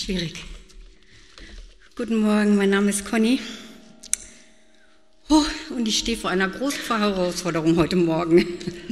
Schwierig. Guten Morgen, mein Name ist Conny. Und ich stehe vor einer großen Herausforderung heute Morgen.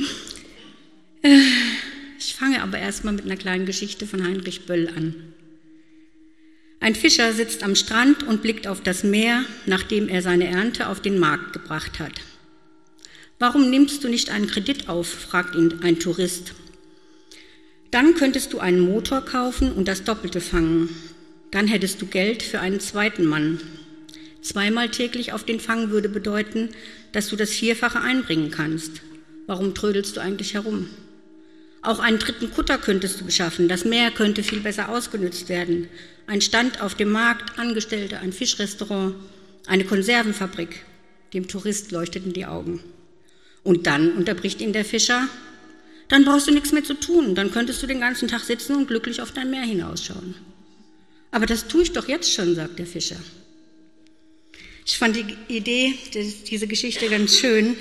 Ich fange aber erstmal mit einer kleinen Geschichte von Heinrich Böll an. Ein Fischer sitzt am Strand und blickt auf das Meer, nachdem er seine Ernte auf den Markt gebracht hat. »Warum nimmst du nicht einen Kredit auf?« fragt ihn ein Tourist. »Dann könntest du einen Motor kaufen und das Doppelte fangen. Dann hättest du Geld für einen zweiten Mann. 2-mal täglich auf den Fang würde bedeuten, dass du das 4-fache einbringen kannst. Warum trödelst du eigentlich herum? Auch einen 3. Kutter könntest du beschaffen. Das Meer könnte viel besser ausgenutzt werden. Ein Stand auf dem Markt, Angestellte, ein Fischrestaurant, eine Konservenfabrik.« Dem Tourist leuchteten die Augen. Und dann unterbricht ihn der Fischer: »Dann brauchst du nichts mehr zu tun. Dann könntest du den ganzen Tag sitzen und glücklich auf dein Meer hinausschauen.« »Aber das tue ich doch jetzt schon«, sagt der Fischer. Ich fand die Idee, diese Geschichte ganz schön.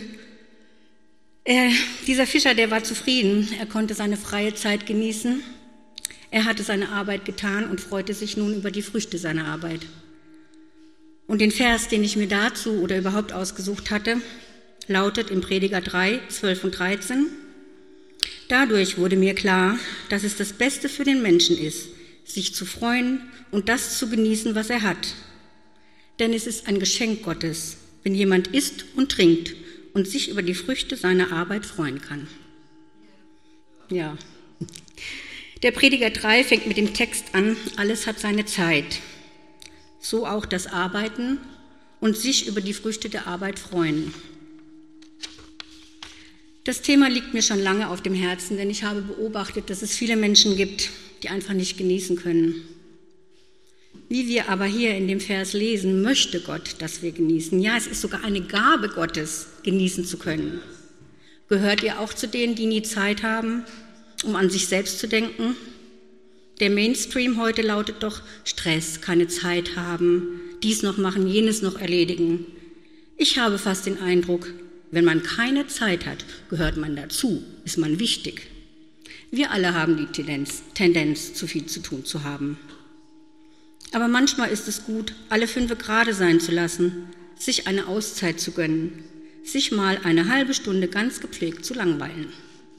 Dieser Fischer, der war zufrieden. Er konnte seine freie Zeit genießen. Er hatte seine Arbeit getan und freute sich nun über die Früchte seiner Arbeit. Und den Vers, den ich mir dazu oder überhaupt ausgesucht hatte, lautet im Prediger 3, 12 und 13: »Dadurch wurde mir klar, dass es das Beste für den Menschen ist, sich zu freuen und das zu genießen, was er hat. Denn es ist ein Geschenk Gottes, wenn jemand isst und trinkt und sich über die Früchte seiner Arbeit freuen kann.« Ja. Der Prediger 3 fängt mit dem Text an: Alles hat seine Zeit. So auch das Arbeiten und sich über die Früchte der Arbeit freuen. Das Thema liegt mir schon lange auf dem Herzen, denn ich habe beobachtet, dass es viele Menschen gibt, die einfach nicht genießen können. Wie wir aber hier in dem Vers lesen, möchte Gott, dass wir genießen. Ja, es ist sogar eine Gabe Gottes, genießen zu können. Gehört ihr auch zu denen, die nie Zeit haben, um an sich selbst zu denken? Der Mainstream heute lautet doch: Stress, keine Zeit haben, dies noch machen, jenes noch erledigen. Ich habe fast den Eindruck, wenn man keine Zeit hat, gehört man dazu, ist man wichtig. Wir alle haben die Tendenz, zu viel zu tun zu haben. Aber manchmal ist es gut, alle 5 gerade sein zu lassen, sich eine Auszeit zu gönnen, sich mal eine halbe Stunde ganz gepflegt zu langweilen.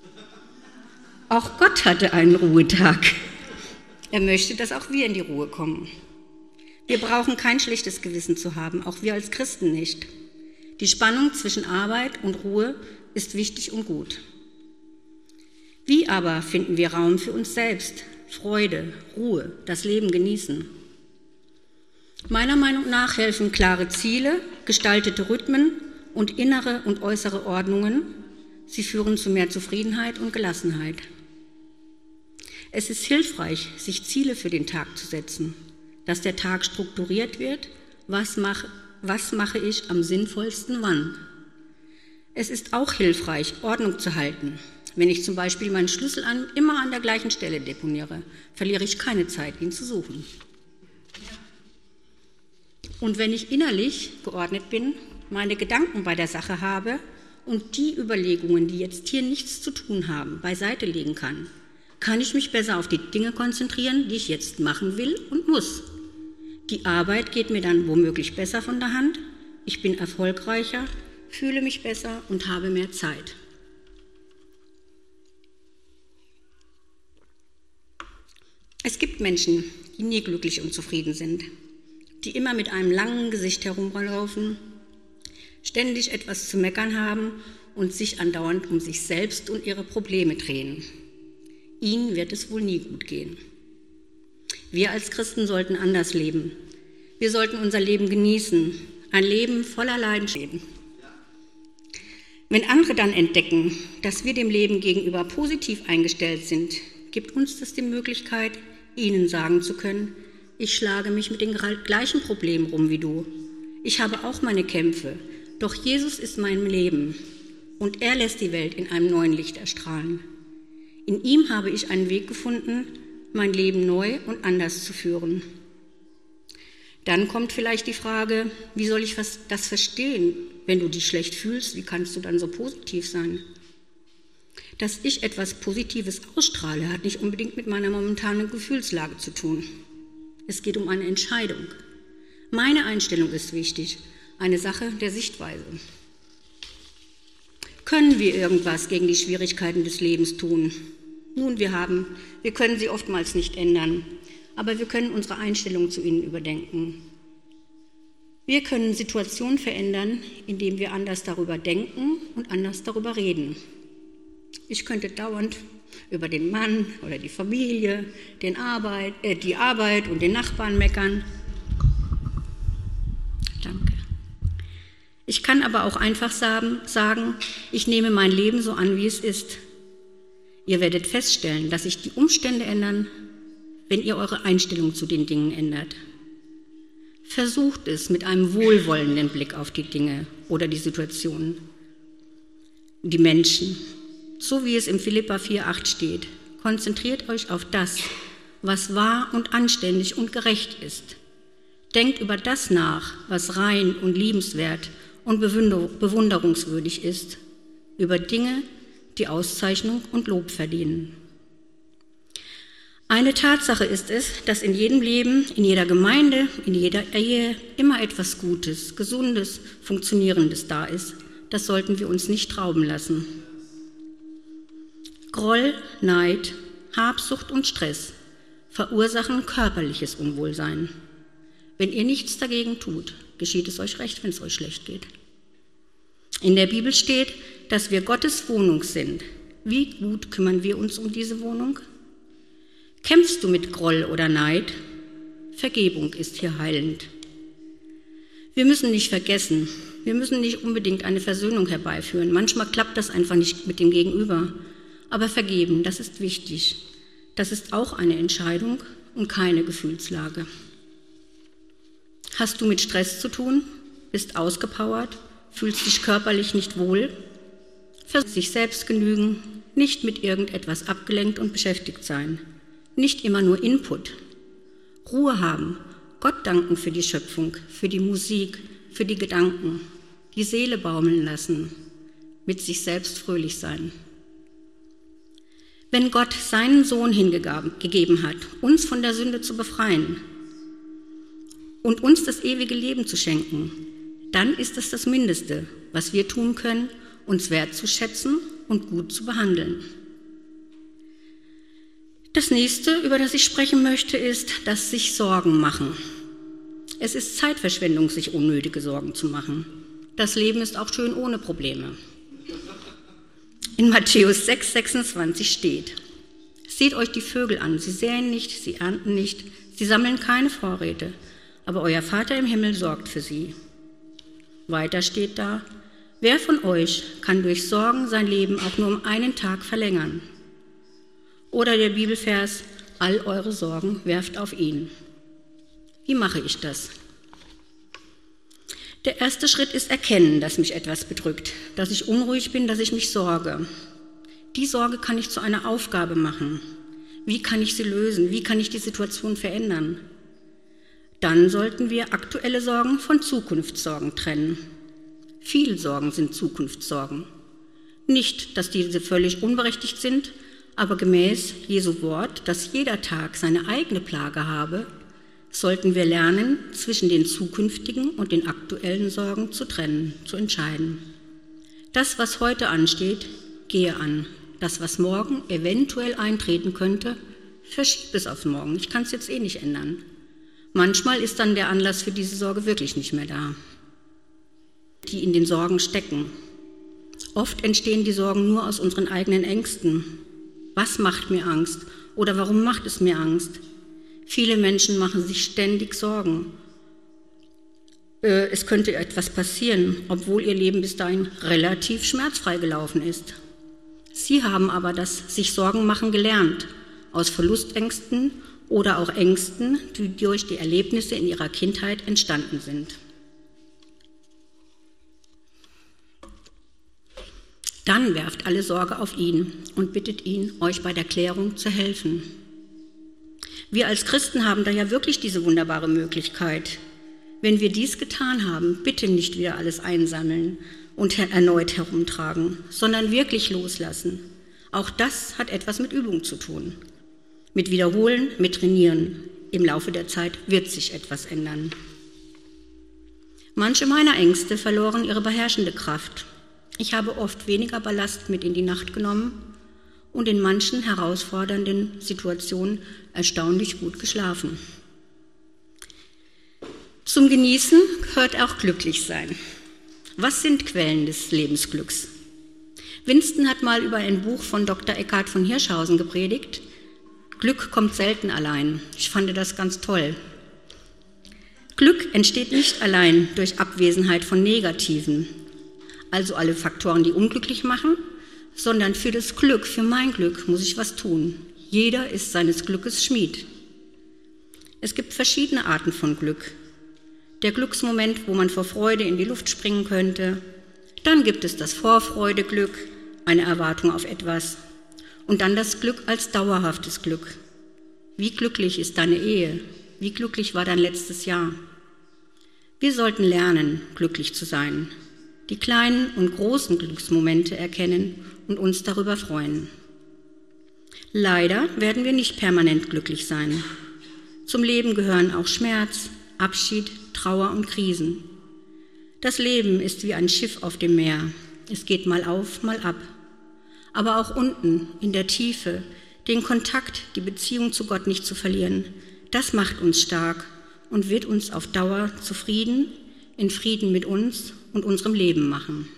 Auch Gott hatte einen Ruhetag. Er möchte, dass auch wir in die Ruhe kommen. Wir brauchen kein schlechtes Gewissen zu haben, auch wir als Christen nicht. Die Spannung zwischen Arbeit und Ruhe ist wichtig und gut. Wie aber finden wir Raum für uns selbst, Freude, Ruhe, das Leben genießen? Meiner Meinung nach helfen klare Ziele, gestaltete Rhythmen und innere und äußere Ordnungen. Sie führen zu mehr Zufriedenheit und Gelassenheit. Es ist hilfreich, sich Ziele für den Tag zu setzen, dass der Tag strukturiert wird. Was mache ich am sinnvollsten wann? Es ist auch hilfreich, Ordnung zu halten. Wenn ich zum Beispiel meinen Schlüssel immer an der gleichen Stelle deponiere, verliere ich keine Zeit, ihn zu suchen. Und wenn ich innerlich geordnet bin, meine Gedanken bei der Sache habe und die Überlegungen, die jetzt hier nichts zu tun haben, beiseite legen kann ich mich besser auf die Dinge konzentrieren, die ich jetzt machen will und muss. Die Arbeit geht mir dann womöglich besser von der Hand, ich bin erfolgreicher, fühle mich besser und habe mehr Zeit. Es gibt Menschen, die nie glücklich und zufrieden sind, die immer mit einem langen Gesicht herumlaufen, ständig etwas zu meckern haben und sich andauernd um sich selbst und ihre Probleme drehen. Ihnen wird es wohl nie gut gehen. Wir als Christen sollten anders leben. Wir sollten unser Leben genießen, ein Leben voller Leidenschaft. Wenn andere dann entdecken, dass wir dem Leben gegenüber positiv eingestellt sind, gibt uns das die Möglichkeit, ihnen sagen zu können: Ich schlage mich mit den gleichen Problemen rum wie du. Ich habe auch meine Kämpfe, doch Jesus ist mein Leben und er lässt die Welt in einem neuen Licht erstrahlen. In ihm habe ich einen Weg gefunden, mein Leben neu und anders zu führen. Dann kommt vielleicht die Frage: Wie soll ich das verstehen? Wenn du dich schlecht fühlst, wie kannst du dann so positiv sein? Dass ich etwas Positives ausstrahle, hat nicht unbedingt mit meiner momentanen Gefühlslage zu tun. Es geht um eine Entscheidung. Meine Einstellung ist wichtig, eine Sache der Sichtweise. Können wir irgendwas gegen die Schwierigkeiten des Lebens tun? Nun, wir können sie oftmals nicht ändern, aber wir können unsere Einstellung zu ihnen überdenken. Wir können Situationen verändern, indem wir anders darüber denken und anders darüber reden. Ich könnte dauernd über den Mann oder die Familie, die Arbeit und den Nachbarn meckern. Danke. Ich kann aber auch einfach sagen, ich nehme mein Leben so an, wie es ist. Ihr werdet feststellen, dass sich die Umstände ändern, wenn ihr eure Einstellung zu den Dingen ändert. Versucht es mit einem wohlwollenden Blick auf die Dinge oder die Situationen, die Menschen. So wie es im Philipper 4,8 steht, konzentriert euch auf das, was wahr und anständig und gerecht ist. Denkt über das nach, was rein und liebenswert und bewunderungswürdig ist, über Dinge, die Auszeichnung und Lob verdienen. Eine Tatsache ist es, dass in jedem Leben, in jeder Gemeinde, in jeder Ehe immer etwas Gutes, Gesundes, Funktionierendes da ist. Das sollten wir uns nicht rauben lassen. Groll, Neid, Habsucht und Stress verursachen körperliches Unwohlsein. Wenn ihr nichts dagegen tut, geschieht es euch recht, wenn es euch schlecht geht. In der Bibel steht, dass wir Gottes Wohnung sind. Wie gut kümmern wir uns um diese Wohnung? Kämpfst du mit Groll oder Neid? Vergebung ist hier heilend. Wir müssen nicht vergessen, wir müssen nicht unbedingt eine Versöhnung herbeiführen. Manchmal klappt das einfach nicht mit dem Gegenüber. Aber vergeben, das ist wichtig. Das ist auch eine Entscheidung und keine Gefühlslage. Hast du mit Stress zu tun? Bist ausgepowert? Fühlst dich körperlich nicht wohl? Versuch sich selbst genügen, nicht mit irgendetwas abgelenkt und beschäftigt sein. Nicht immer nur Input. Ruhe haben, Gott danken für die Schöpfung, für die Musik, für die Gedanken, die Seele baumeln lassen, mit sich selbst fröhlich sein. Wenn Gott seinen Sohn hingegeben hat, uns von der Sünde zu befreien und uns das ewige Leben zu schenken, dann ist es das Mindeste, was wir tun können, uns wertzuschätzen und gut zu behandeln. Das nächste, über das ich sprechen möchte, ist das sich Sorgen machen. Es ist Zeitverschwendung, sich unnötige Sorgen zu machen. Das Leben ist auch schön ohne Probleme. In Matthäus 6,26 steht: Seht euch die Vögel an, sie säen nicht, sie ernten nicht, sie sammeln keine Vorräte, aber euer Vater im Himmel sorgt für sie. Weiter steht da: Wer von euch kann durch Sorgen sein Leben auch nur um einen Tag verlängern? Oder der Bibelvers: All eure Sorgen werft auf ihn. Wie mache ich das? Der erste Schritt ist erkennen, dass mich etwas bedrückt, dass ich unruhig bin, dass ich mich sorge. Die Sorge kann ich zu einer Aufgabe machen. Wie kann ich sie lösen? Wie kann ich die Situation verändern? Dann sollten wir aktuelle Sorgen von Zukunftssorgen trennen. Viele Sorgen sind Zukunftssorgen. Nicht, dass diese völlig unberechtigt sind, aber gemäß Jesu Wort, dass jeder Tag seine eigene Plage habe, sollten wir lernen, zwischen den zukünftigen und den aktuellen Sorgen zu trennen, zu entscheiden. Das, was heute ansteht, gehe an. Das, was morgen eventuell eintreten könnte, verschiebe es auf morgen. Ich kann es jetzt eh nicht ändern. Manchmal ist dann der Anlass für diese Sorge wirklich nicht mehr da, die in den Sorgen stecken. Oft entstehen die Sorgen nur aus unseren eigenen Ängsten. Was macht mir Angst? Oder warum macht es mir Angst? Viele Menschen machen sich ständig Sorgen. Es könnte etwas passieren, obwohl ihr Leben bis dahin relativ schmerzfrei gelaufen ist. Sie haben aber das sich Sorgen machen gelernt, aus Verlustängsten oder auch Ängsten, die durch die Erlebnisse in ihrer Kindheit entstanden sind. Dann werft alle Sorge auf ihn und bittet ihn, euch bei der Klärung zu helfen. Wir als Christen haben da ja wirklich diese wunderbare Möglichkeit. Wenn wir dies getan haben, bitte nicht wieder alles einsammeln und erneut herumtragen, sondern wirklich loslassen. Auch das hat etwas mit Übung zu tun. Mit Wiederholen, mit Trainieren. im Laufe der Zeit wird sich etwas ändern. Manche meiner Ängste verloren ihre beherrschende Kraft. Ich habe oft weniger Ballast mit in die Nacht genommen und in manchen herausfordernden Situationen erstaunlich gut geschlafen. Zum Genießen gehört auch Glücklichsein. Was sind Quellen des Lebensglücks? Winston hat mal über ein Buch von Dr. Eckhard von Hirschhausen gepredigt. Glück kommt selten allein. Ich fand das ganz toll. Glück entsteht nicht allein durch Abwesenheit von Negativen, also alle Faktoren, die unglücklich machen, sondern für das Glück, für mein Glück muss ich was tun. Jeder ist seines Glückes Schmied. Es gibt verschiedene Arten von Glück. Der Glücksmoment, wo man vor Freude in die Luft springen könnte. Dann gibt es das Vorfreudeglück, eine Erwartung auf etwas. Und dann das Glück als dauerhaftes Glück. Wie glücklich ist deine Ehe? Wie glücklich war dein letztes Jahr? Wir sollten lernen, glücklich zu sein, die kleinen und großen Glücksmomente erkennen und uns darüber freuen. Leider werden wir nicht permanent glücklich sein. Zum Leben gehören auch Schmerz, Abschied, Trauer und Krisen. Das Leben ist wie ein Schiff auf dem Meer. Es geht mal auf, mal ab. Aber auch unten, in der Tiefe, den Kontakt, die Beziehung zu Gott nicht zu verlieren, das macht uns stark und wird uns auf Dauer zufrieden, in Frieden mit uns und unserem Leben machen.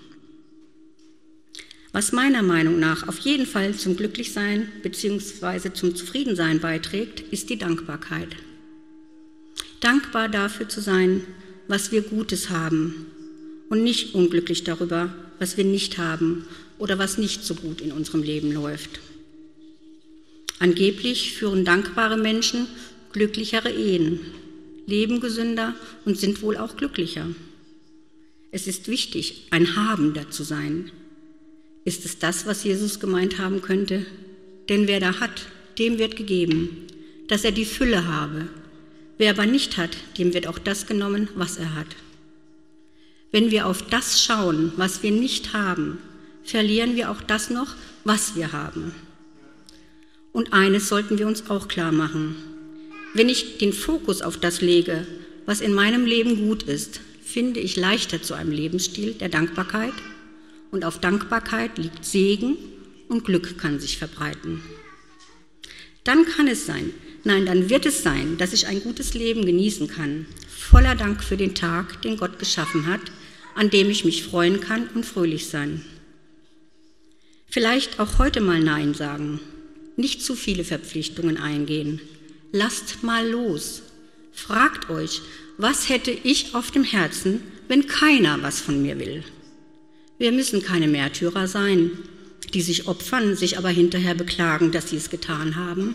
Was meiner Meinung nach auf jeden Fall zum Glücklichsein bzw. zum Zufriedensein beiträgt, ist die Dankbarkeit. Dankbar dafür zu sein, was wir Gutes haben und nicht unglücklich darüber, was wir nicht haben oder was nicht so gut in unserem Leben läuft. Angeblich führen dankbare Menschen glücklichere Ehen, leben gesünder und sind wohl auch glücklicher. Es ist wichtig, ein Habender zu sein. Ist es das, was Jesus gemeint haben könnte? Denn wer da hat, dem wird gegeben, dass er die Fülle habe. Wer aber nicht hat, dem wird auch das genommen, was er hat. Wenn wir auf das schauen, was wir nicht haben, verlieren wir auch das noch, was wir haben. Und eines sollten wir uns auch klar machen. Wenn ich den Fokus auf das lege, was in meinem Leben gut ist, finde ich leichter zu einem Lebensstil der Dankbarkeit. Und auf Dankbarkeit liegt Segen und Glück kann sich verbreiten. Dann kann es sein, dann wird es sein, dass ich ein gutes Leben genießen kann, voller Dank für den Tag, den Gott geschaffen hat, an dem ich mich freuen kann und fröhlich sein. Vielleicht auch heute mal Nein sagen, nicht zu viele Verpflichtungen eingehen. Lasst mal los. Fragt euch, was hätte ich auf dem Herzen, wenn keiner was von mir will? Wir müssen keine Märtyrer sein, die sich opfern, sich aber hinterher beklagen, dass sie es getan haben.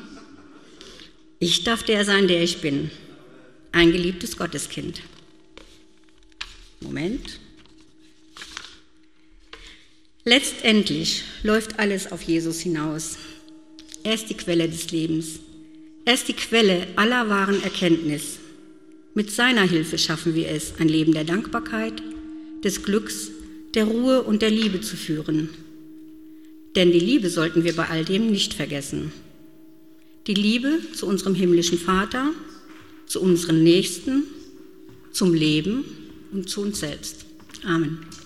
Ich darf der sein, der ich bin. Ein geliebtes Gotteskind. Moment. Letztendlich läuft alles auf Jesus hinaus. Er ist die Quelle des Lebens. Er ist die Quelle aller wahren Erkenntnis. Mit seiner Hilfe schaffen wir es, ein Leben der Dankbarkeit, des Glücks, der Ruhe und der Liebe zu führen. Denn die Liebe sollten wir bei all dem nicht vergessen. Die Liebe zu unserem himmlischen Vater, zu unseren Nächsten, zum Leben und zu uns selbst. Amen.